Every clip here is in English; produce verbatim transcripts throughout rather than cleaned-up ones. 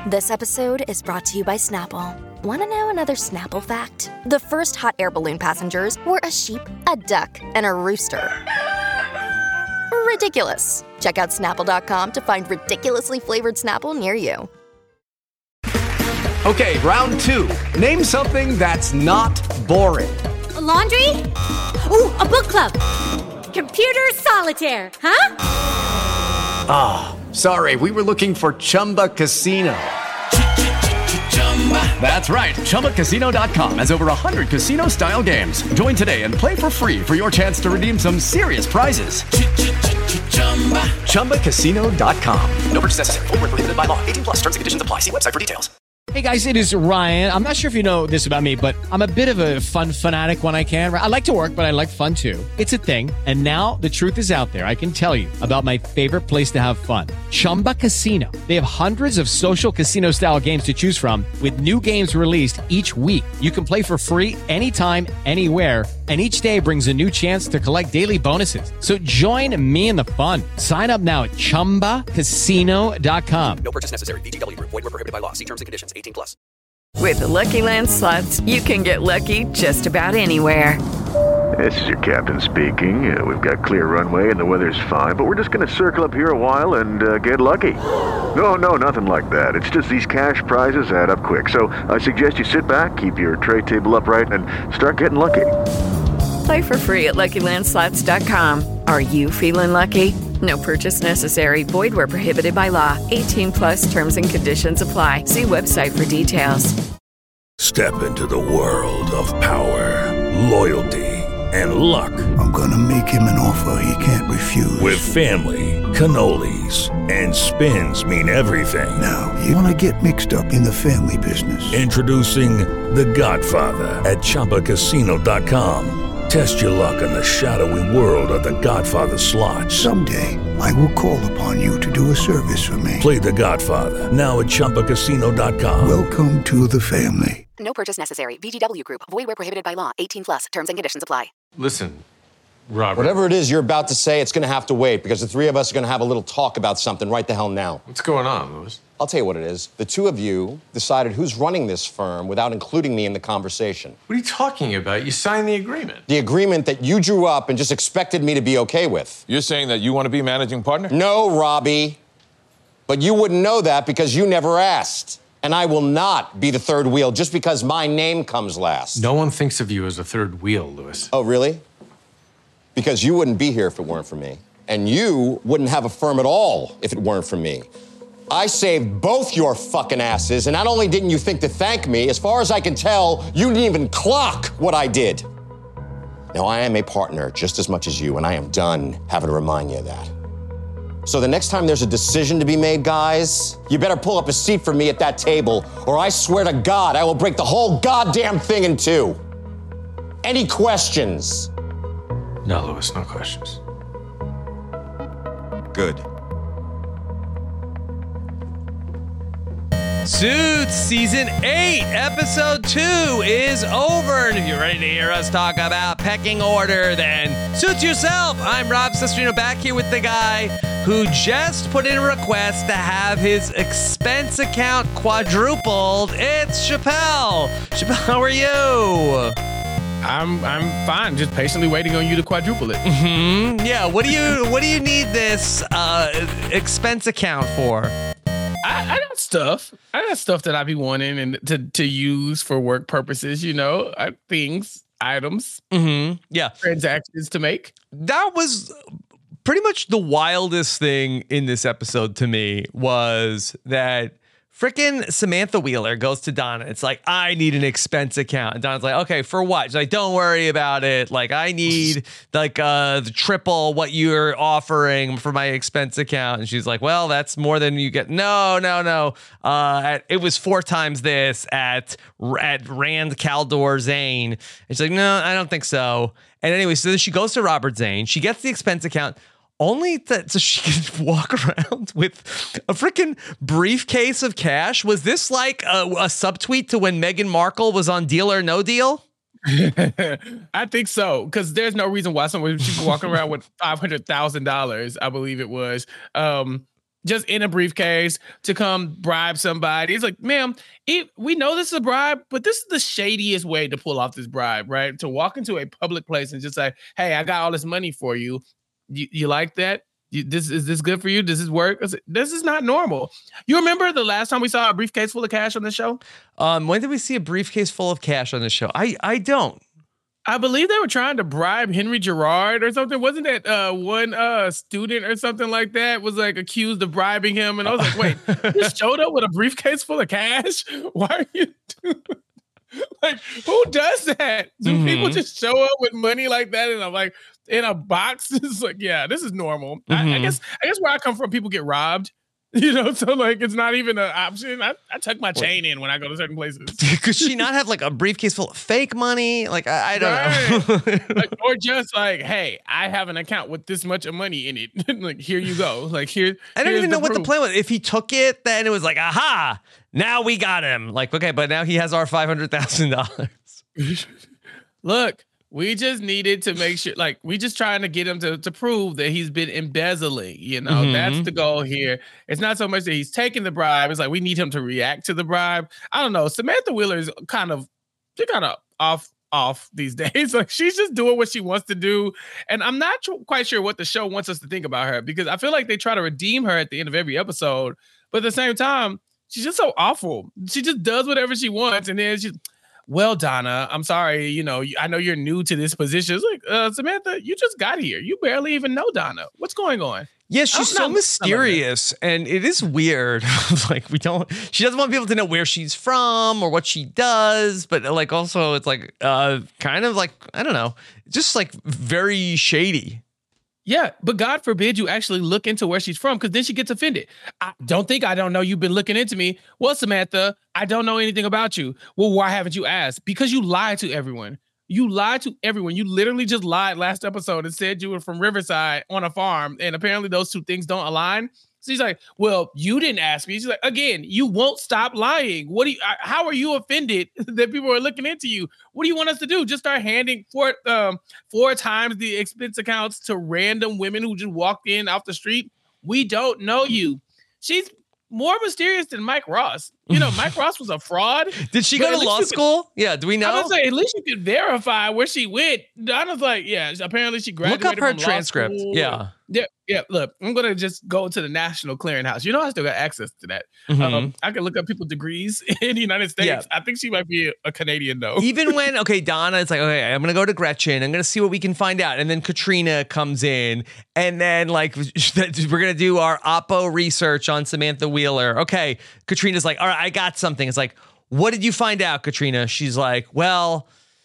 This episode is brought to you by Snapple. Want to know another Snapple fact? The first hot air balloon passengers were a sheep, a duck, and a rooster. Ridiculous. Check out Snapple dot com to find ridiculously flavored Snapple near you. Okay, round two. Name something that's not boring. A laundry? Ooh, a book club. Computer solitaire, huh? Ah, oh, sorry, we were looking for Chumba Casino. That's right, Chumba Casino dot com has over one hundred casino-style games. Join today and play for free for your chance to redeem some serious prizes. Chumba Casino dot com. No purchase necessary. Void where prohibited by law. eighteen plus terms and conditions apply. See website for details. Hey guys, it is Ryan. I'm not sure if you know this about me, but I'm a bit of a fun fanatic when I can. I like to work, but I like fun too. It's a thing. And now the truth is out there. I can tell you about my favorite place to have fun. Chumba Casino. They have hundreds of social casino style games to choose from with new games released each week. You can play for free anytime, anywhere. And each day brings a new chance to collect daily bonuses. So join me in the fun. Sign up now at Chumba Casino dot com. No purchase necessary. V G W. Void where prohibited by law. See terms and conditions. eighteen plus. With the Lucky Land Slots, you can get lucky just about anywhere. This is your captain speaking. Uh, we've got clear runway and the weather's fine, but we're just going to circle up here a while and uh, get lucky. No, no, nothing like that. It's just these cash prizes add up quick. So I suggest you sit back, keep your tray table upright, and start getting lucky. Play for free at Lucky Land Slots dot com. Are you feeling lucky? No purchase necessary. Void where prohibited by law. eighteen plus terms and conditions apply. See website for details. Step into the world of power, loyalty, and luck. I'm gonna make him an offer he can't refuse. With family, cannolis, and spins mean everything. Now, you wanna get mixed up in the family business. Introducing The Godfather at Chumba Casino dot com. Test your luck in the shadowy world of The Godfather slot. Someday, I will call upon you to do a service for me. Play The Godfather, now at Chumba Casino dot com. Welcome to the family. No purchase necessary. V G W Group. Void where prohibited by law. eighteen plus. Terms and conditions apply. Listen, Robert. Whatever it is you're about to say, it's going to have to wait because the three of us are going to have a little talk about something right the hell now. What's going on, Louis? I'll tell you what it is. The two of you decided who's running this firm without including me in the conversation. What are you talking about? You signed the agreement. The agreement that you drew up and just expected me to be okay with. You're saying that you want to be managing partner? No, Robbie. But you wouldn't know that because you never asked. And I will not be the third wheel just because my name comes last. No one thinks of you as a third wheel, Louis. Oh, really? Because you wouldn't be here if it weren't for me. And you wouldn't have a firm at all if it weren't for me. I saved both your fucking asses, and not only didn't you think to thank me, as far as I can tell, you didn't even clock what I did. Now, I am a partner just as much as you, and I am done having to remind you of that. So the next time there's a decision to be made, guys, you better pull up a seat for me at that table, or I swear to God, I will break the whole goddamn thing in two. Any questions? No, Louis, no questions. Good. Suits Season eight, Episode two is over. And if you're ready to hear us talk about pecking order, then suit yourself. I'm Rob Cesternino, back here with the guy who just put in a request to have his expense account quadrupled. It's Chappelle. Chappelle, how are you? I'm I'm fine. Just patiently waiting on you to quadruple it. Mm-hmm. Yeah. What do you What do you need this uh, expense account for? I, I got stuff. I got stuff that I be wanting and to to use for work purposes. You know, I, things, items, mm-hmm. yeah, transactions to make. That was pretty much the wildest thing in this episode to me was that frickin' Samantha Wheeler goes to Donna. It's like, I need an expense account. And Donna's like, okay, for what? She's like, don't worry about it. Like, I need like uh, the triple what you're offering for my expense account. And she's like, well, that's more than you get. No, no, no. Uh, at, it was four times this at at Rand Caldor Zane. And she's like, no, I don't think so. And anyway, so then she goes to Robert Zane. She gets the expense account. Only that so she can walk around with a freaking briefcase of cash. Was this like a, a subtweet to when Meghan Markle was on Deal or No Deal? I think so, because there's no reason why someone should be walking around with five hundred thousand dollars, I believe it was, um, just in a briefcase to come bribe somebody. It's like, ma'am, it, we know this is a bribe, but this is the shadiest way to pull off this bribe, right? To walk into a public place and just say, hey, I got all this money for you. You, you like that? You, this is this good for you? Does this work? This is not normal. You remember the last time we saw a briefcase full of cash on the show? Um, when did we see a briefcase full of cash on the show? I I don't. I believe they were trying to bribe Henry Gerard or something. Wasn't that uh, one uh, student or something like that was like accused of bribing him? And I was like, wait, you showed up with a briefcase full of cash? Why are you doing like, who does that? Do mm-hmm. people just show up with money like that? And I'm like, in a box? It's like, yeah, this is normal. Mm-hmm. I, I guess I guess where I come from, people get robbed. You know, so like it's not even an option. I, I tuck my chain in when I go to certain places. Could she not have like a briefcase full of fake money? Like I, I don't right. know. Like, or just like, hey, I have an account with this much of money in it. Like here you go. Like here. I don't even know proof. what the plan was. If he took it, then it was like, aha, now we got him. Like okay, but now he has our five hundred thousand dollars. Look. We just needed to make sure, like, we just trying to get him to, to prove that he's been embezzling. You know, mm-hmm. that's the goal here. It's not so much that he's taking the bribe. It's like we need him to react to the bribe. I don't know. Samantha Wheeler is kind of, she's kind of off, off these days. Like, she's just doing what she wants to do. And I'm not tr- quite sure what the show wants us to think about her because I feel like they try to redeem her at the end of every episode. But at the same time, she's just so awful. She just does whatever she wants. And then she's, well, Donna, I'm sorry. You know, I know you're new to this position. It's like, uh, Samantha, you just got here. You barely even know Donna. What's going on? Yeah, she's so not, mysterious, and it is weird. Like we don't. She doesn't want people to know where she's from or what she does, but like also it's like uh, kind of like I don't know, just like very shady. Yeah, but God forbid you actually look into where she's from because then she gets offended. I don't think I don't know you've been looking into me. Well, Samantha, I don't know anything about you. Well, why haven't you asked? Because you lied to everyone. You lied to everyone. You literally just lied last episode and said you were from Riverside on a farm. And apparently those two things don't align. So he's like, well, you didn't ask me. She's like, again, you won't stop lying. What do you, how are you offended that people are looking into you? What do you want us to do? Just start handing four, um, four times the expense accounts to random women who just walked in off the street? We don't know you. She's more mysterious than Mike Ross. You know, Mike Ross was a fraud. Did she go to law school? Could, yeah, do we know? I was like, at least you could verify where she went. Donna's like, yeah, apparently she graduated Look up her from transcript. Law school. Yeah. Yeah, yeah. Look, I'm gonna just go to the National Clearinghouse. You know, I still got access to that. Mm-hmm. Um, I can look up people's degrees in the United States. Yeah. I think she might be a, a Canadian though. Even when okay, Donna, it's like okay, I'm gonna go to Gretchen. I'm gonna see what we can find out, and then Katrina comes in, and then like we're gonna do our Oppo research on Samantha Wheeler. Okay, Katrina's like, all right, I got something. It's like, what did you find out, Katrina? She's like, well.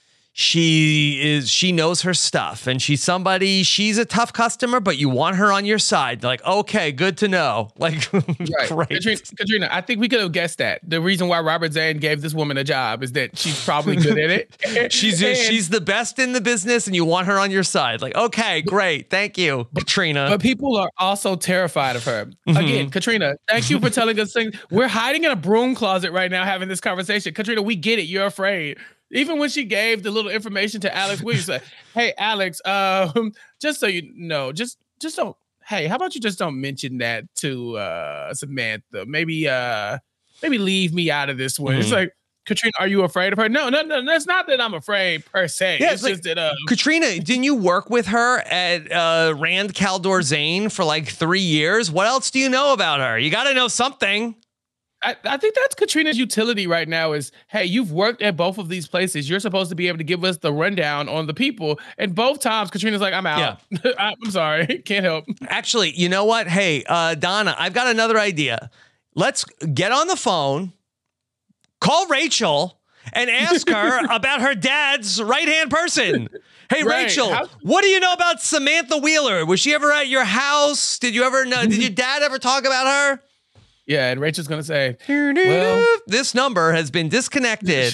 She is, she knows her stuff and she's somebody, she's a tough customer, but you want her on your side. They're like, okay, good to know. Like, right. Great. Katrina, Katrina, I think we could have guessed that. The reason why Robert Zane gave this woman a job is that she's probably good at it. she's and, she's the best in the business and you want her on your side. Like, okay, great. Thank you, Katrina. But people are also terrified of her. Mm-hmm. Again, Katrina, thank you for telling us things. We're hiding in a broom closet right now having this conversation. Katrina, we get it. You're afraid. Even when she gave the little information to Alex Williams, like, hey, Alex, um, just so you know, just just don't, hey, how about you just don't mention that to uh, Samantha? Maybe uh, maybe leave me out of this one. Mm-hmm. It's like, Katrina, are you afraid of her? No, no, no, it's not that I'm afraid per se. Yeah, it's, it's just like, that. Um, Katrina, didn't you work with her at uh, Rand Caldor Zane for like three years? What else do you know about her? You got to know something. I, I think that's Katrina's utility right now is, hey, you've worked at both of these places. You're supposed to be able to give us the rundown on the people. And both times, Katrina's like, I'm out. Yeah. I'm sorry. Can't help. Actually, you know what? Hey, uh, Donna, I've got another idea. Let's get on the phone, call Rachel, and ask her about her dad's right-hand person. Hey, right. Rachel, How- what do you know about Samantha Wheeler? Was she ever at your house? Did you ever know? Did your dad ever talk about her? Yeah, and Rachel's going to say, well, this number has been disconnected.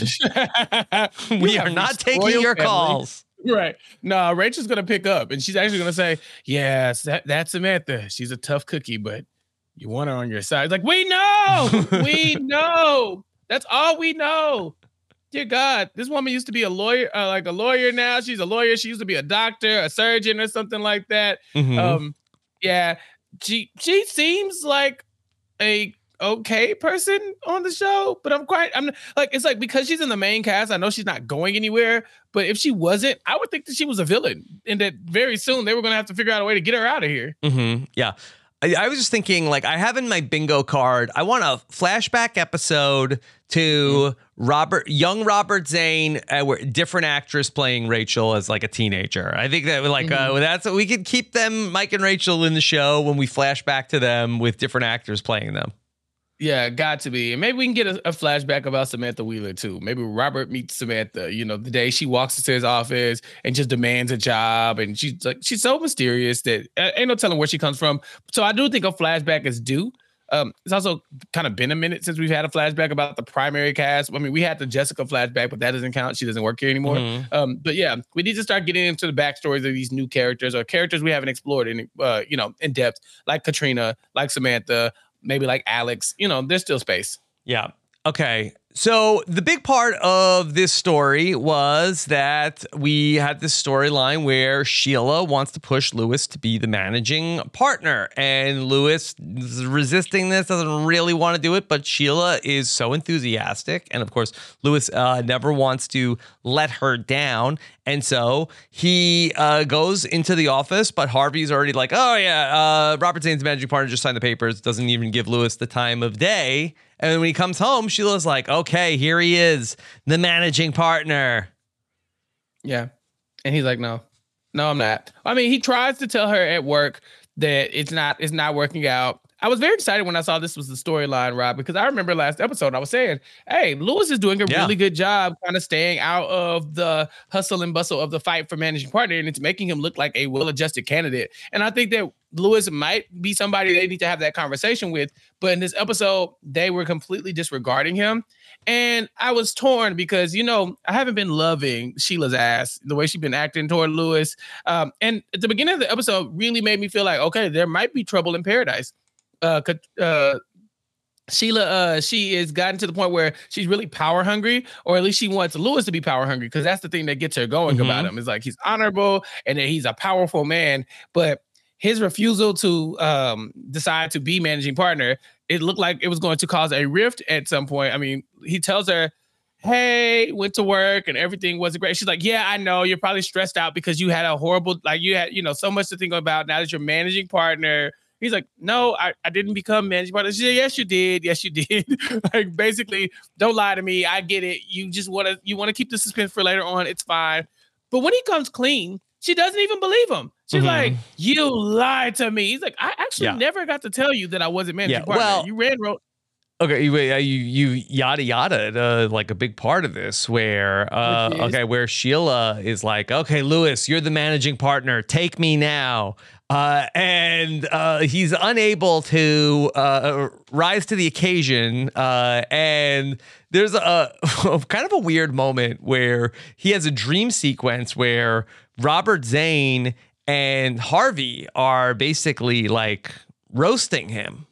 We are not taking your family. calls. Right. No, Rachel's going to pick up, and she's actually going to say, yes, that, that's Samantha. She's a tough cookie, but you want her on your side. It's like, we know. We know. That's all we know. Dear God, this woman used to be a lawyer, uh, like a lawyer now. She's a lawyer. She used to be a doctor, a surgeon, or something like that. Mm-hmm. Um, yeah. she she seems like a okay person on the show, but I'm quite I'm like it's like because she's in the main cast, I know she's not going anywhere. But if she wasn't, I would think that she was a villain, and that very soon they were going to have to figure out a way to get her out of here. Mm-hmm. Yeah. I, I was just thinking, like, I have in my bingo card, I want a flashback episode to Robert, young Robert Zane, uh, where different actress playing Rachel as like a teenager. I think that like mm-hmm. uh, that's we could keep them, Mike and Rachel, in the show when we flash back to them with different actors playing them. Yeah, got to be. And maybe we can get a, a flashback about Samantha Wheeler too. Maybe Robert meets Samantha, you know, the day she walks into his office and just demands a job. And she's like, she's so mysterious that uh, ain't no telling where she comes from. So I do think a flashback is due. Um, it's also kind of been a minute since we've had a flashback about the primary cast. I mean, we had the Jessica flashback, but that doesn't count. She doesn't work here anymore. Mm-hmm. Um, but yeah, we need to start getting into the backstories of these new characters or characters we haven't explored in, uh, you know, in depth, like Katrina, like Samantha, maybe like Alex. You know, there's still space. Yeah. Okay. So the big part of this story was that we had this storyline where Sheila wants to push Lewis to be the managing partner, and Lewis is resisting this, doesn't really want to do it, but Sheila is so enthusiastic. And of course, Lewis uh, never wants to let her down. And so he uh, goes into the office, but Harvey's already like, oh yeah, uh, Robert Zane's managing partner just signed the papers, doesn't even give Lewis the time of day. And when he comes home, Sheila's like, okay, here he is, the managing partner. Yeah. And he's like, no, no, I'm not. I mean, he tries to tell her at work that it's not, it's not working out. I was very excited when I saw this was the storyline, Rob, because I remember last episode I was saying, hey, Lewis is doing a yeah. really good job kind of staying out of the hustle and bustle of the fight for managing partner, and it's making him look like a well-adjusted candidate. And I think that Lewis might be somebody they need to have that conversation with, but in this episode, they were completely disregarding him. And I was torn because, you know, I haven't been loving Sheila's ass, the way she's been acting toward Lewis. Um, and at the beginning of the episode really made me feel like, okay, there might be trouble in paradise. Uh, uh, Sheila, uh, she has gotten to the point where she's really power hungry, or at least she wants Lewis to be power hungry, because that's the thing that gets her going mm-hmm. about him. It's like he's honorable and that he's a powerful man, but his refusal to um, decide to be managing partner, it looked like it was going to cause a rift at some point. I mean, he tells her, hey, went to work and everything wasn't great. She's like, yeah, I know. You're probably stressed out because you had a horrible, like you had, you know, so much to think about now that you're managing partner. He's like, no, I, I didn't become managing partner. She said, yes, you did. Yes, you did. Like, basically, don't lie to me. I get it. You just want to, you want to keep the suspense for later on. It's fine. But when he comes clean, she doesn't even believe him. She's mm-hmm. like, you lied to me. He's like, I actually yeah. never got to tell you that I wasn't managing yeah, partner. Well, you ran road. Okay, you you you yada yada uh, like a big part of this where uh, okay where Sheila is like, okay, Lewis, you're the managing partner, take me now, uh, and uh, he's unable to uh, rise to the occasion, uh, and there's a, a kind of a weird moment where he has a dream sequence where Robert Zane and Harvey are basically like roasting him.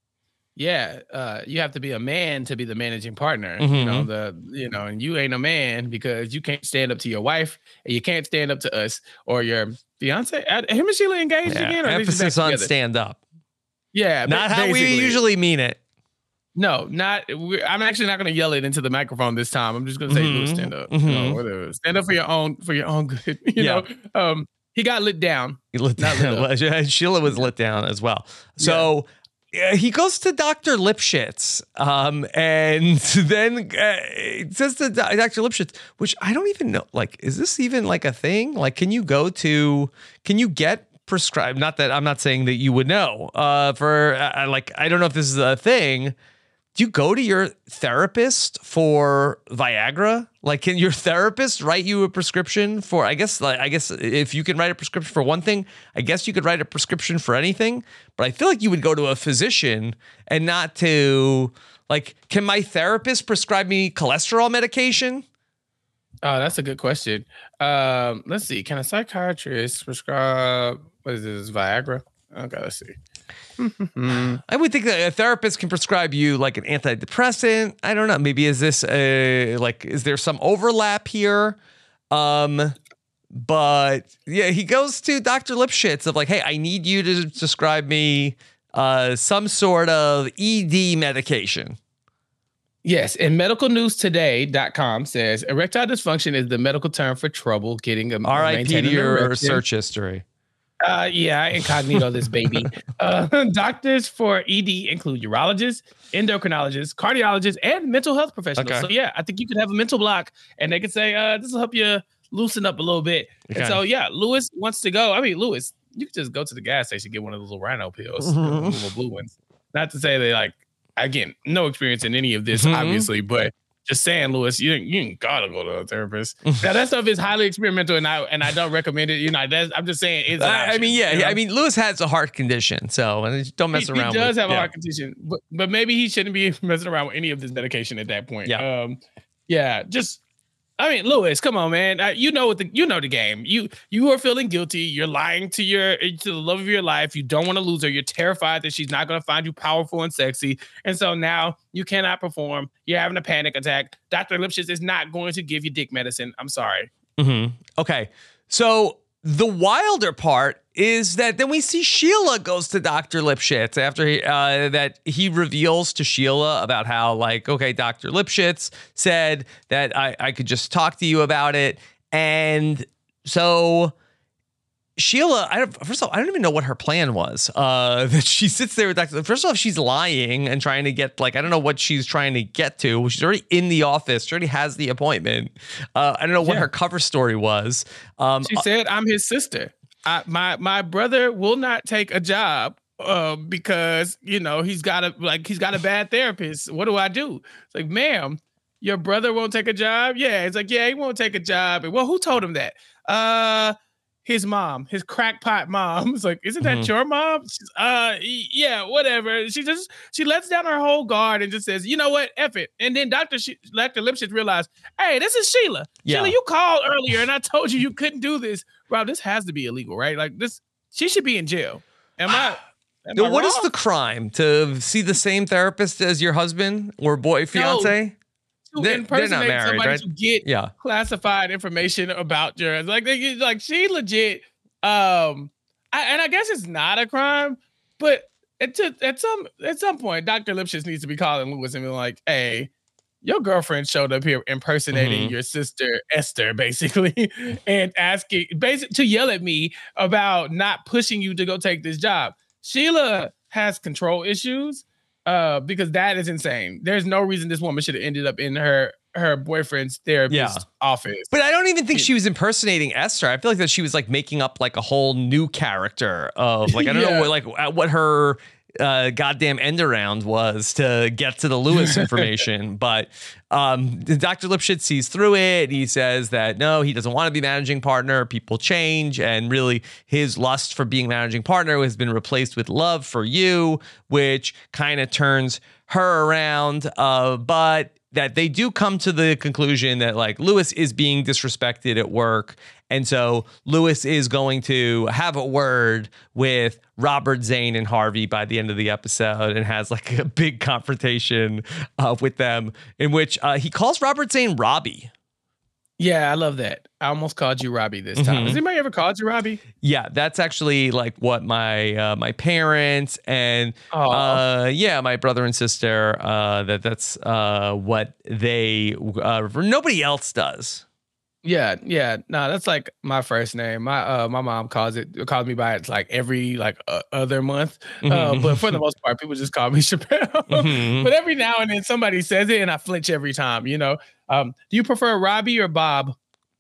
Yeah, uh, you have to be a man to be the managing partner. Mm-hmm. You know, the you know, and you ain't a man because you can't stand up to your wife and you can't stand up to us or your fiance. Him and Sheila engaged yeah. again? Or emphasis on stand up. Yeah, not how we usually mean it. No, not. We're, I'm actually not going to yell it into the microphone this time. I'm just going to say, mm-hmm. stand up. Mm-hmm. You know, whatever. Stand up for your own for your own good. You yeah. know. Um, he got lit down. He lit down. Lit Sheila was lit down as well. So. Yeah. Uh, he goes to Doctor Lipschitz, um, and then uh, it says to Doctor Lipschitz, which I don't even know, like, is this even like a thing? Like, can you go to, can you get prescribed? Not that I'm not saying that you would know, uh, for uh, like, I don't know if this is a thing. Do you go to your therapist for Viagra? Like, can your therapist write you a prescription for, I guess, like, I guess if you can write a prescription for one thing, I guess you could write a prescription for anything. But I feel like you would go to a physician and not to, like, can my therapist prescribe me cholesterol medication? Oh, that's a good question. Um, let's see. Can a psychiatrist prescribe, what is this, Viagra? Okay, let's see. I would think that a therapist can prescribe you like an antidepressant. I don't know. Maybe is this a, like, is there some overlap here? Um, but yeah, he goes to Doctor Lipschitz of like, hey, I need you to prescribe me uh, some sort of E D medication. Yes, and medical news today dot com says erectile dysfunction is the medical term for trouble getting a R I P to your erection. search history. Uh, yeah, incognito this baby. Uh, doctors for E D include urologists, endocrinologists, cardiologists, and mental health professionals. Okay. So yeah, I think you could have a mental block, and they could say, uh, "This will help you loosen up a little bit." Okay. And so yeah, Lewis wants to go. I mean, Lewis, you could just go to the gas station, get one of those little Rhino pills, Mhm. the little blue ones. Not to say they like. Again, no experience in any of this, Mhm. obviously, but just saying, Lewis, you you ain't gotta go to a therapist. Now that stuff is highly experimental, and I and I don't recommend it. You know, that's, I'm just saying. It's an I, I option, mean, yeah, you know? I mean, Lewis has a heart condition, so and don't mess he, around. He does with, have yeah. a heart condition, but but maybe he shouldn't be messing around with any of this medication at that point. Yeah. Um, yeah, just. I mean, Lewis, come on, man. Uh, you know what the you know the game. You you are feeling guilty. You're lying to your to the love of your life. You don't want to lose her. You're terrified that she's not going to find you powerful and sexy. And so now you cannot perform. You're having a panic attack. Doctor Lipschitz is not going to give you dick medicine. I'm sorry. Mm-hmm. Okay. So the wilder part is that then we see Sheila goes to Doctor Lipschitz after he, uh, that he reveals to Sheila about how, like, okay, Doctor Lipschitz said that I, I could just talk to you about it. And so Sheila, I don't, first of all, I don't even know what her plan was. Uh, that she sits there with Doctor First of all, she's lying and trying to get, like, I don't know what she's trying to get to. She's already in the office. She already has the appointment. Uh, I don't know what Yeah. her cover story was. Um, She said, "I'm his sister. I, my my brother will not take a job uh, because you know he's got a like he's got a bad therapist. What do I do?" It's like, "Ma'am, your brother won't take a job." Yeah, it's like, "Yeah, he won't take a job." And well, who told him that? Uh, his mom, his crackpot mom. It's like, "Isn't that Mhm. your mom?" She's, uh, y- yeah, whatever. She just she lets down her whole guard and just says, "You know what? F it." And then Doctor She- Doctor Lipschitz realized, "Hey, this is Sheila. Yeah. Sheila, you called earlier and I told you you couldn't do this." Rob, this has to be illegal, right? Like this, she should be in jail. Am I? Am Now, I what is wrong? the crime? To see the same therapist as your husband or boy, fiance? To They're- they're not impersonate married, somebody right? to get Yeah. classified information about your like they like she legit. Um, I, and I guess it's not a crime, but at to, at some at some point, Doctor Lipschitz needs to be calling Lewis and be like, "Hey, your girlfriend showed up here impersonating Mhm. your sister Esther, basically, and asking basically to yell at me about not pushing you to go take this job." Sheila has control issues, uh, because that is insane. There's no reason this woman should have ended up in her her boyfriend's therapist Yeah. office. But I don't even think she was impersonating Esther. I feel like that she was like making up like a whole new character of like I don't Yeah. know what like uh, what her uh, goddamn end around was to get to the Lewis information. But um, Doctor Lipschitz sees through it. He says that no, he doesn't want to be managing partner. People change, and really his lust for being managing partner has been replaced with love for you, which kind of turns her around. Uh, but that they do come to the conclusion that like Lewis is being disrespected at work. And so Lewis is going to have a word with Robert Zane and Harvey by the end of the episode and has like a big confrontation uh, with them in which uh, he calls Robert Zane Robbie. Yeah, I love that. I almost called you Robbie this time. Mhm. Has anybody ever called you Robbie? Yeah, that's actually like what my uh, my parents and Aw. uh, yeah, my brother and sister. Uh, that that's uh, what they. Uh, nobody else does. Yeah, yeah. No, that's like my first name. My uh, my mom calls it calls me by it like every like uh, other month. Uh, Mhm. but for the most part, people just call me Chappelle. Mhm. But every now and then somebody says it, and I flinch every time. You know. Um, do you prefer Robbie or Bob?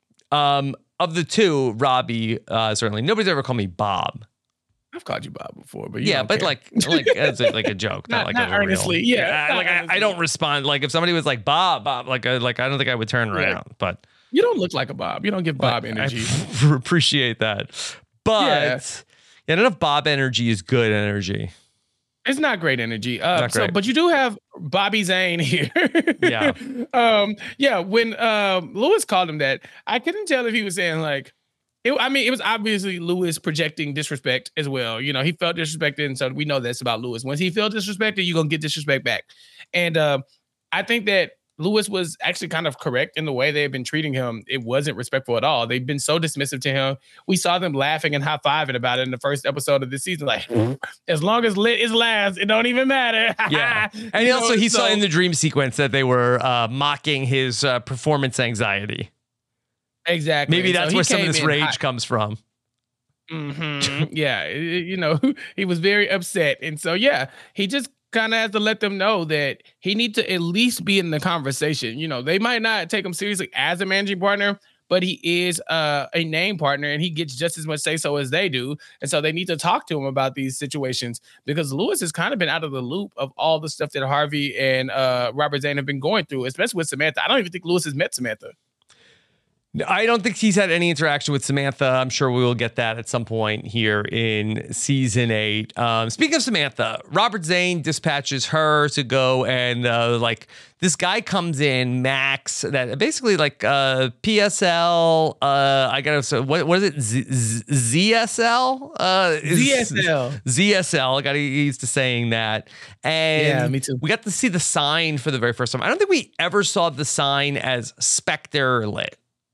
Um, of the two, Robbie uh, certainly. Nobody's ever called me Bob. I've called you Bob before, but you Yeah, don't but care. like like as a, like a joke, not, Not- like not as a real- earnestly, yeah, I- not like I, I earnestly. don't respond. Like if somebody was like Bob, Bob, like uh, like I don't think I would turn Yeah. around. But You don't look like a Bob. You don't give Bob energy. I appreciate that. But Yeah. yeah, none of Bob energy is good energy. It's not great energy. Uh, Not so, great. but you do have Bobby Zane here. Yeah. um. Yeah. When um Lewis called him that, I couldn't tell if he was saying like, it, I mean, it was obviously Lewis projecting disrespect as well. You know, he felt disrespected, and so we know this about Lewis. Once he feels disrespected, you're gonna get disrespect back. And uh, I think that Lewis was actually kind of correct in the way they had been treating him. It wasn't respectful at all. They've been so dismissive to him. We saw them laughing and high-fiving about it in the first episode of this season. Like, mm-hmm. as long as lit is last, it don't even matter. Yeah. And he also, know, he so, saw in the dream sequence that they were uh, mocking his uh, performance anxiety. Exactly. Maybe that's so where some of this rage hot. comes from. Mm-hmm. Yeah. You know, he was very upset. And so, yeah, he just kind of has to let them know that he needs to at least be in the conversation. You know, they might not take him seriously as a managing partner, but he is uh, a name partner and he gets just as much say so as they do. And so they need to talk to him about these situations because Lewis has kind of been out of the loop of all the stuff that Harvey and uh, Robert Zane have been going through, especially with Samantha. I don't even think Lewis has met Samantha. I don't think he's had any interaction with Samantha. I'm sure we will get that at some point here in season eight. Um, speaking of Samantha, Robert Zane dispatches her to go and uh, like this guy comes in, Max, that basically like uh, P S L. Uh, I gotta say, what what is it? Z- Z- ZSL? Uh, Z S L. Z S L. I got used to saying that. And yeah, me too. We got to see the sign for the very first time. I don't think we ever saw the sign as Spectre lit.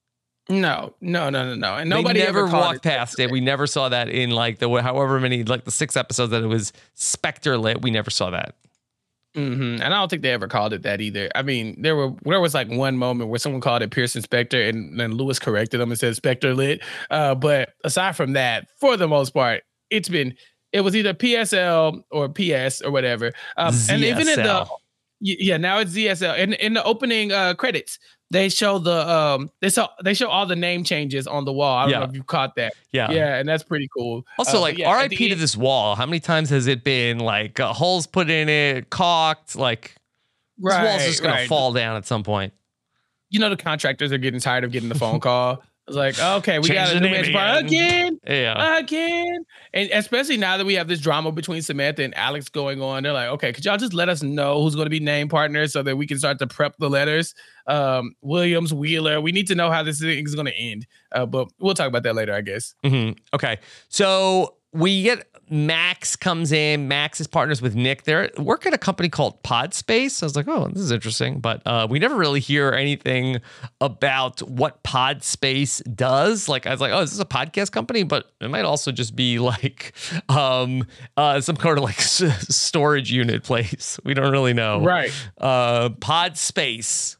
No, no, no, no, no. And nobody they never ever walked it past it. We never saw that in like the however many, like the six episodes that it was Spectre lit. We never saw that. Mm-hmm. And I don't think they ever called it that either. I mean, there were there was like one moment where someone called it Pearson Spectre, and then Lewis corrected them and said Spectre lit. Uh, but aside from that, for the most part, it's been it was either P S L or P S or whatever. Um, and even in the yeah, now it's Z S L. And in the opening uh, credits, they show the um they show they show all the name changes on the wall. I don't yeah. know if you caught that. Yeah, yeah, and that's pretty cool. Also, uh, like yeah, R I P to this wall. How many times has it been like uh, holes put in it, caulked? Like right, this wall's just gonna right. fall down at some point. You know, the contractors are getting tired of getting the phone call. It's like, okay, we Change got a the new name managing partner again, Yeah, again, and especially now that we have this drama between Samantha and Alex going on, they're like, okay, could y'all just let us know who's going to be named partners so that we can start to prep the letters? Um, Williams, Wheeler, we need to know how this thing is going to end. Uh, but we'll talk about that later, I guess. Mm-hmm. Okay, so we get Max comes in. Max is partners with Nick. They're working at a company called Podspace. I was like, oh, this is interesting. But uh, we never really hear anything about what Podspace does. Like, I was like, oh, is this a podcast company? But it might also just be like um, uh, some kind of like s- storage unit place. We don't really know. Right. Uh, Podspace.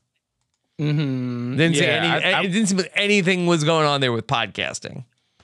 Mm-hmm. Didn't yeah, say any, I, I, it didn't seem like anything was going on there with podcasting.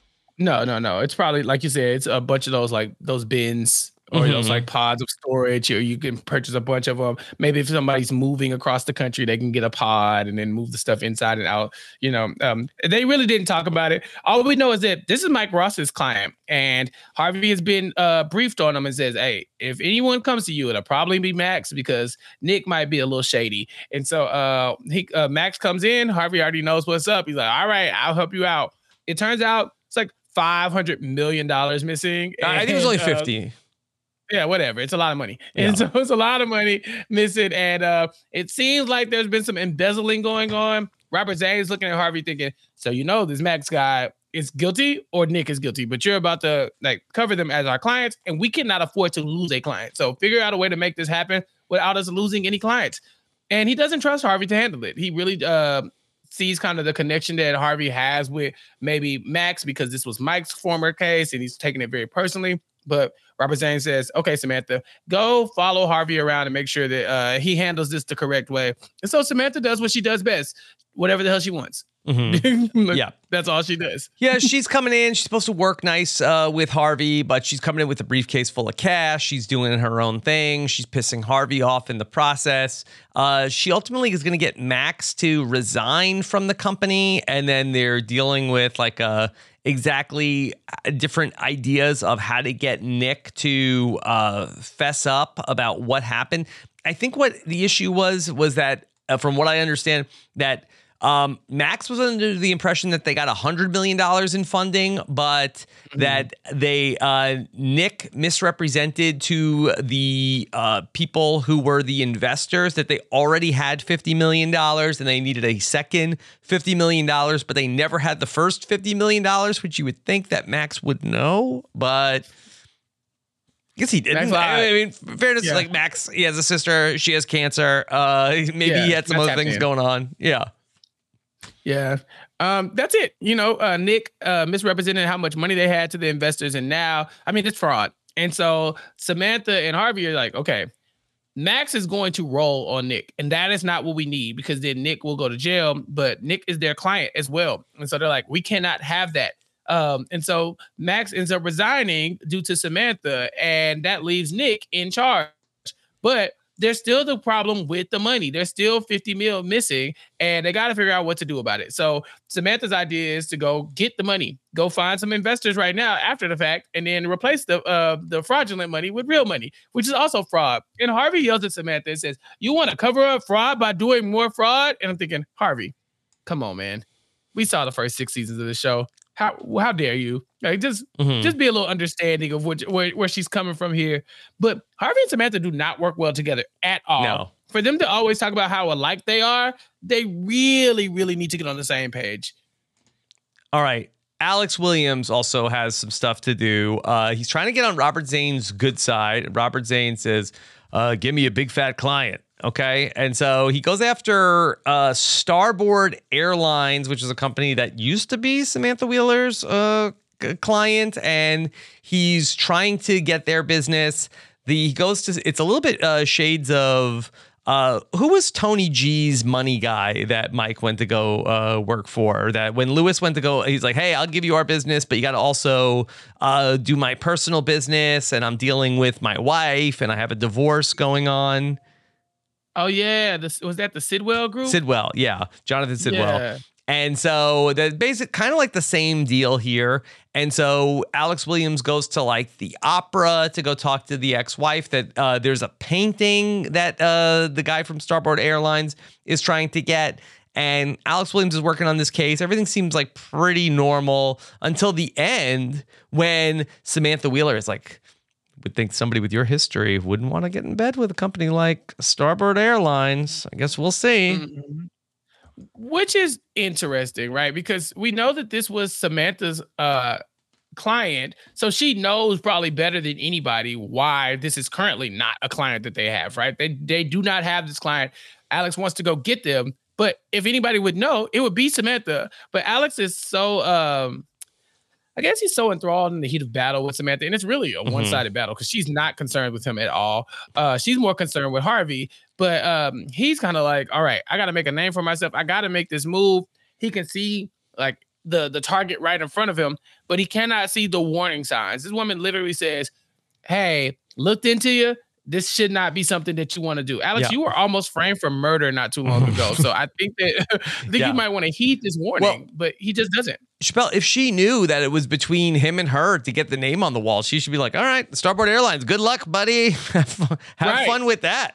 No, no, no. It's probably like you said. It's a bunch of those like those bins or mm-hmm. those like pods of storage, or you can purchase a bunch of them. Maybe if somebody's moving across the country, they can get a pod and then move the stuff inside and out. You know, um, they really didn't talk about it. All we know is that this is Mike Ross's client, and Harvey has been uh, briefed on him and says, "Hey, if anyone comes to you, it'll probably be Max because Nick might be a little shady." And so uh, he uh, Max comes in. Harvey already knows what's up. He's like, "All right, I'll help you out." It turns out it's like five hundred million dollars missing. I think it was only fifty. Uh, yeah, whatever. It's a lot of money. Yeah. And so it's a lot of money missing. And uh, it seems like there's been some embezzling going on. Robert Zane's looking at Harvey thinking, so you know this Max guy is guilty or Nick is guilty, but you're about to like cover them as our clients, and we cannot afford to lose a client. So figure out a way to make this happen without us losing any clients. And he doesn't trust Harvey to handle it. He really uh, sees kind of the connection that Harvey has with maybe Max because this was Mike's former case and he's taking it very personally. But Robert Zane says, okay, Samantha, go follow Harvey around and make sure that uh, he handles this the correct way. And so Samantha does what she does best, whatever the hell she wants. Mm-hmm. Yeah. That's all she does. Yeah, she's coming in. She's supposed to work nice uh, with Harvey, but she's coming in with a briefcase full of cash. She's doing her own thing. She's pissing Harvey off in the process. Uh, she ultimately is going to get Max to resign from the company, and then they're dealing with like a exactly different ideas of how to get Nick to uh, fess up about what happened. I think what the issue was was that, uh, from what I understand, that Um, Max was under the impression that they got one hundred million dollars in funding, but mm-hmm. that they uh, Nick misrepresented to the uh, people who were the investors that they already had fifty million dollars and they needed a second fifty million dollars, but they never had the first fifty million dollars, which you would think that Max would know, but guess he didn't. Max lied. I mean, fairness, Yeah. like Max, he has a sister. She has cancer. Uh, maybe Yeah, he had some that's other things happening. going on. Yeah. Yeah. Um, that's it. You know, uh, Nick uh, misrepresented how much money they had to the investors. And now, I mean, it's fraud. And so Samantha and Harvey are like, okay, Max is going to roll on Nick. And that is not what we need because then Nick will go to jail. But Nick is their client as well. And so they're like, we cannot have that. Um, and so Max ends up resigning due to Samantha. And that leaves Nick in charge. But there's still the problem with the money. There's still fifty mil missing, and they got to figure out what to do about it. So Samantha's idea is to go get the money, go find some investors right now after the fact, and then replace the uh, the fraudulent money with real money, which is also fraud. And Harvey yells at Samantha and says, "You want to cover up fraud by doing more fraud?" And I'm thinking, Harvey, come on, man. We saw the first six seasons of the show. How how dare you? Like just Mhm. just be a little understanding of which, where where she's coming from here. But Harvey and Samantha do not work well together at all. No. For them to always talk about how alike they are, they really really need to get on the same page. All right. Alex Williams also has some stuff to do. Uh, he's trying to get on Robert Zane's good side. Robert Zane says, uh, give me a big fat client. Okay. And so he goes after uh, Starboard Airlines, which is a company that used to be Samantha Wheeler's uh, c- client. And he's trying to get their business. The, he goes to, it's a little bit uh, shades of, uh, who was Tony G's money guy that Mike went to go uh, work for? That when Lewis went to go, he's like, hey, I'll give you our business, but you got to also uh, do my personal business. And I'm dealing with my wife and I have a divorce going on. Oh yeah, this was that the Sidwell group? Sidwell, yeah, Jonathan Sidwell. Yeah. And so the basic kind of like the same deal here. And so Alex Williams goes to like the opera to go talk to the ex-wife that uh, there's a painting that uh, the guy from Starboard Airlines is trying to get. And Alex Williams is working on this case. Everything seems like pretty normal until the end when Samantha Wheeler is like, would think somebody with your history wouldn't want to get in bed with a company like Starboard Airlines. I guess we'll see. Mhm. Which is interesting, right? Because we know that this was Samantha's uh, client. So she knows probably better than anybody why this is currently not a client that they have, right? They, they do not have this client. Alex wants to go get them. But if anybody would know, it would be Samantha. But Alex is so... Um, I guess he's so enthralled in the heat of battle with Samantha, and it's really a one-sided battle because she's not concerned with him at all. Uh, she's more concerned with Harvey, but um, he's kind of like, all right, I got to make a name for myself. I got to make this move. He can see like the, the target right in front of him, but he cannot see the warning signs. This woman literally says, hey, looked into you. This should not be something that you want to do. Alex, Yeah. you were almost framed for murder not too long ago. So I think that I think Yeah. you might want to heed this warning, Well- but he just doesn't. Chappelle, if she knew that it was between him and her to get the name on the wall, she should be like, all right, Starboard Airlines, good luck, buddy. Have fun, have Right. fun with that.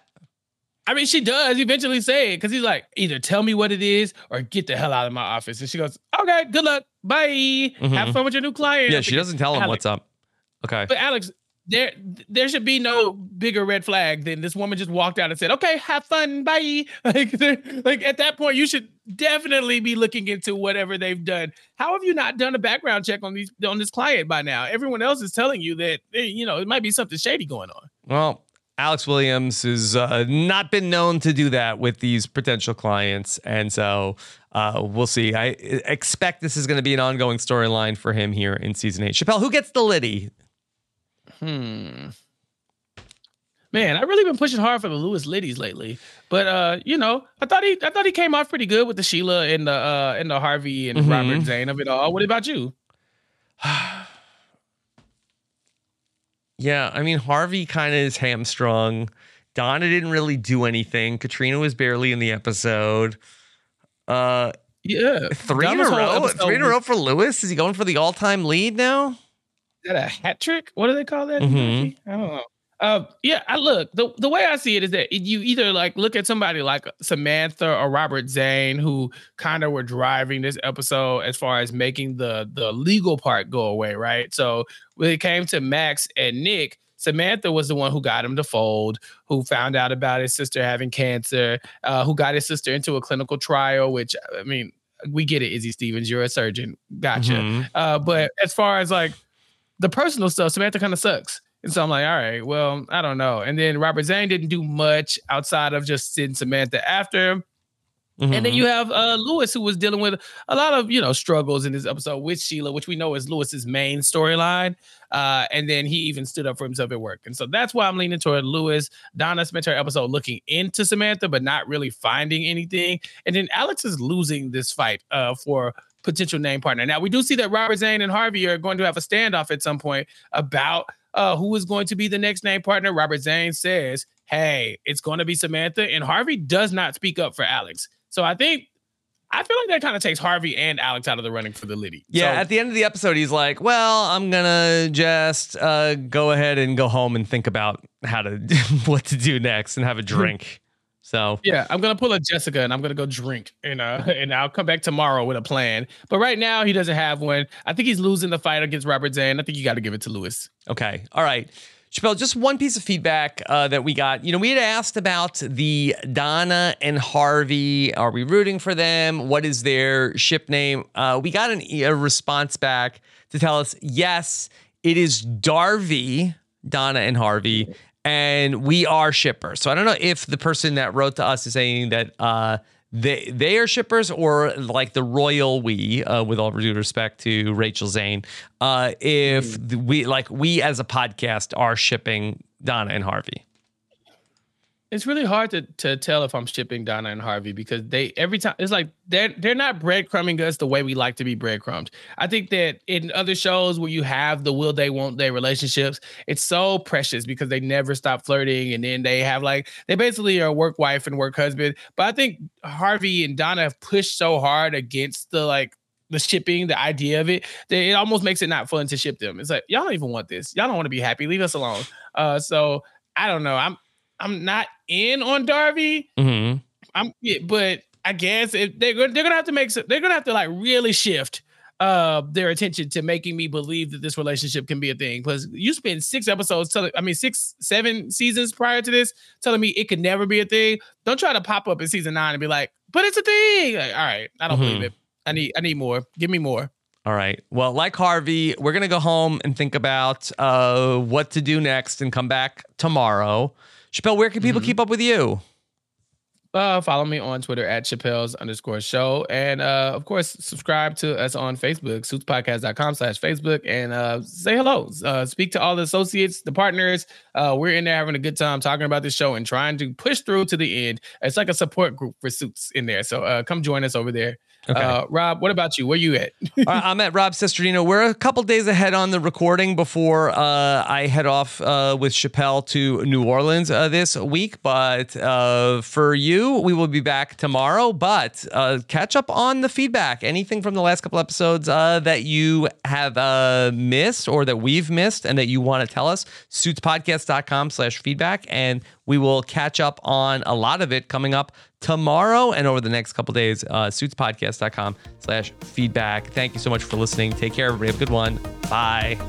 I mean, she does eventually say it because he's like, either tell me what it is or get the hell out of my office. And she goes, okay, good luck. Bye. Mhm. Have fun with your new client. Yeah, she doesn't tell him Alex, what's up. Okay. But Alex, there there should be no bigger red flag than this woman just walked out and said, okay, have fun. Bye. Like, there- like at that point, you should definitely be looking into whatever they've done. How have you not done a background check on these on this client by now? Everyone else is telling you that, eh, you know, it might be something shady going on. Well, Alex Williams has uh, not been known to do that with these potential clients. And so uh, we'll see. I expect this is going to be an ongoing storyline for him here in season eight. Chappelle, who gets the Liddy? Hmm. Man, I've really been pushing hard for the Lewis Liddies lately. But uh, you know, I thought he I thought he came off pretty good with the Sheila and the uh and the Harvey and Mhm. Robert Zane of it all. What about you? Yeah, I mean, Harvey kind of is hamstrung. Donna didn't really do anything. Katrina was barely in the episode. Uh, yeah, three in a Donna's whole row. episode Three in a was- row for Lewis. Is he going for the all-time lead now? Is that a hat trick? What do they call that? Mhm. I don't know. Uh, yeah, I look the the way I see it is that you either like look at somebody like Samantha or Robert Zane who kind of were driving this episode as far as making the the legal part go away, right? So when it came to Max and Nick, Samantha was the one who got him to fold, who found out about his sister having cancer, uh, who got his sister into a clinical trial. Which I mean, we get it, Izzy Stevens, you're a surgeon, gotcha. Mhm. Uh, but as far as like the personal stuff, Samantha kind of sucks. And so I'm like, all right, well, I don't know. And then Robert Zane didn't do much outside of just sitting Samantha after. Mm-hmm. And then you have uh, Lewis, who was dealing with a lot of, you know, struggles in this episode with Sheila, which we know is Lewis's main storyline. Uh, and then he even stood up for himself at work. And so that's why I'm leaning toward Lewis. Donna spent her episode looking into Samantha, but not really finding anything. And then Alex is losing this fight uh, for potential name partner. Now, we do see that Robert Zane and Harvey are going to have a standoff at some point about uh, who is going to be the next name partner. Robert Zane says, hey, it's going to be Samantha. And Harvey does not speak up for Alex. So I think, I feel like that kind of takes Harvey and Alex out of the running for the Liddy. Yeah, so, at the end of the episode, he's like, well, I'm going to just uh, go ahead and go home and think about how to, what to do next and have a drink. So yeah, I'm going to pull a Jessica and I'm going to go drink and, uh, and I'll come back tomorrow with a plan. But right now he doesn't have one. I think he's losing the fight against Robert Zane. I think you got to give it to Lewis. Okay. All right. Chappelle, just one piece of feedback uh, that we got. You know, we had asked about the Donna and Harvey. Are we rooting for them? What is their ship name? Uh, we got an, a response back to tell us, yes, it is Darby, Donna and Harvey, and we are shippers. So I don't know if the person that wrote to us is saying that uh, they they are shippers or like the royal we, uh, with all due respect to Rachel Zane, uh, if mm. we like we as a podcast are shipping Donna and Harvey. It's really hard to to tell if I'm shipping Donna and Harvey because they every time it's like they're they're not breadcrumbing us the way we like to be breadcrumbed. I think that in other shows where you have the will they won't they relationships, it's so precious because they never stop flirting and then they have like they basically are a work wife and work husband. But I think Harvey and Donna have pushed so hard against the like the shipping, the idea of it, that it almost makes it not fun to ship them. It's like y'all don't even want this. Y'all don't want to be happy. Leave us alone. Uh, so I don't know. I'm I'm not in on Darby. Mm-hmm. I'm, yeah, but I guess if they're they're gonna have to make some, they're gonna have to like really shift uh their attention to making me believe that this relationship can be a thing. Because you spend six episodes telling, I mean six, seven seasons prior to this telling me it could never be a thing. Don't try to pop up in season nine and be like, but it's a thing. Like, all right, I don't mm-hmm. believe it. I need I need more. Give me more. All right. Well, like Harvey, we're gonna go home and think about uh what to do next and come back tomorrow. Chappelle, where can people mm-hmm. keep up with you? Uh, follow me on Twitter at Chappelle's underscore show. And uh, of course, subscribe to us on Facebook, suitspodcast.com slash Facebook, and uh, say hello. Uh, speak to all the associates, the partners. Uh, we're in there having a good time talking about this show and trying to push through to the end. It's like a support group for Suits in there. So uh, come join us over there. Okay. Uh, Rob, what about you? Where you at? I'm at Rob Sestradino. We're a couple days ahead on the recording before uh, I head off uh, with Chappelle to New Orleans uh, this week. But uh, for you, we will be back tomorrow. But uh, catch up on the feedback. Anything from the last couple episodes uh, that you have uh, missed or that we've missed and that you want to tell us, suitspodcast.com slash feedback. And we will catch up on a lot of it coming up tomorrow and over the next couple days. Uh, suitspodcast.com slash feedback. Thank you so much for listening. Take care, everybody. Have a good one. Bye.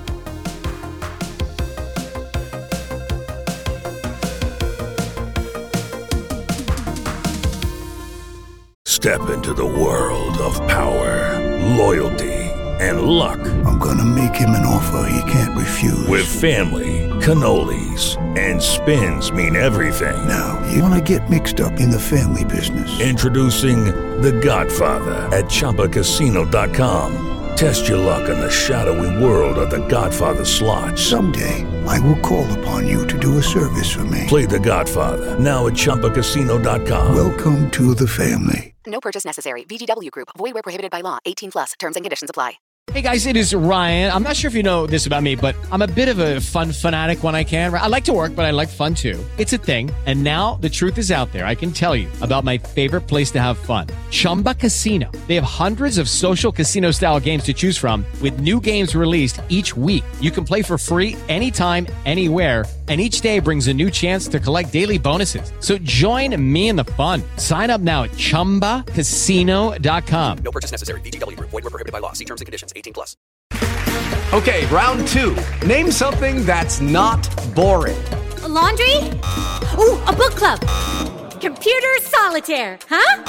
Step into the world of power, loyalty, and luck. I'm gonna make him an offer he can't refuse. With family, cannolis, and spins mean everything. Now, you wanna get mixed up in the family business. Introducing The Godfather at Chumba Casino dot com. Test your luck in the shadowy world of The Godfather slot. Someday, I will call upon you to do a service for me. Play The Godfather now at Chumba Casino dot com. Welcome to the family. No purchase necessary. V G W Group. Void where prohibited by law. eighteen plus. Terms and conditions apply. Hey guys, it is Ryan. I'm not sure if you know this about me, but I'm a bit of a fun fanatic when I can. I like to work, but I like fun too. It's a thing. And now the truth is out there. I can tell you about my favorite place to have fun. Chumba Casino. They have hundreds of social casino style games to choose from with new games released each week. You can play for free anytime, anywhere. And each day brings a new chance to collect daily bonuses. So join me in the fun. Sign up now at chumba casino dot com. No purchase necessary. V G W Group. Void where prohibited by law. See terms and conditions. eighteen plus. Okay, round two. Name something that's not boring. A laundry? Ooh, a book club. Computer solitaire, huh?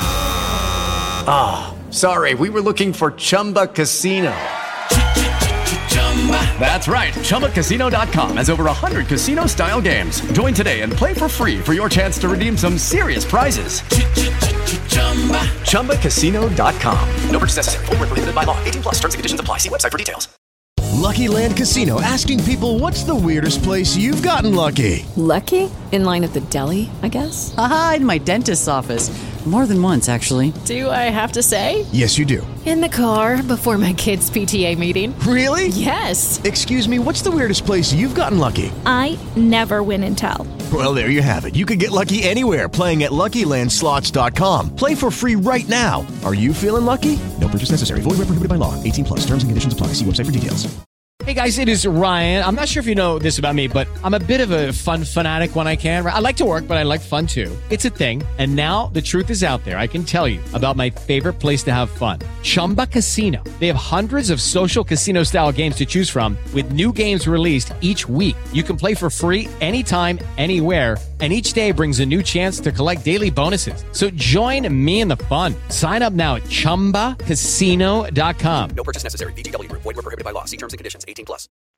Ah, oh, sorry. We were looking for Chumba Casino. That's right. Chumba Casino dot com has over one hundred casino-style games. Join today and play for free for your chance to redeem some serious prizes. Chumba Casino dot com. No purchase necessary. Void where prohibited by law. eighteen plus. Terms and conditions apply. See website for details. Lucky Land Casino, asking people, what's the weirdest place you've gotten lucky? Lucky? In line at the deli, I guess? Aha, in my dentist's office. More than once, actually. Do I have to say? Yes, you do. In the car before my kids' P T A meeting. Really? Yes. Excuse me, what's the weirdest place you've gotten lucky? I never win and tell. Well, there you have it. You can get lucky anywhere, playing at Lucky Land Slots dot com. Play for free right now. Are you feeling lucky? No purchase necessary. Void where prohibited by law. eighteen plus. Terms and conditions apply. See website for details. Hey guys, it is Ryan. I'm not sure if you know this about me, but I'm a bit of a fun fanatic when I can. I like to work, but I like fun too. It's a thing. And now the truth is out there. I can tell you about my favorite place to have fun. Chumba Casino. They have hundreds of social casino style games to choose from with new games released each week. You can play for free anytime, anywhere. And each day brings a new chance to collect daily bonuses. So join me in the fun. Sign up now at Chumba Casino dot com. No purchase necessary. V G W Group. Void where prohibited by law. See terms and conditions. eighteen plus.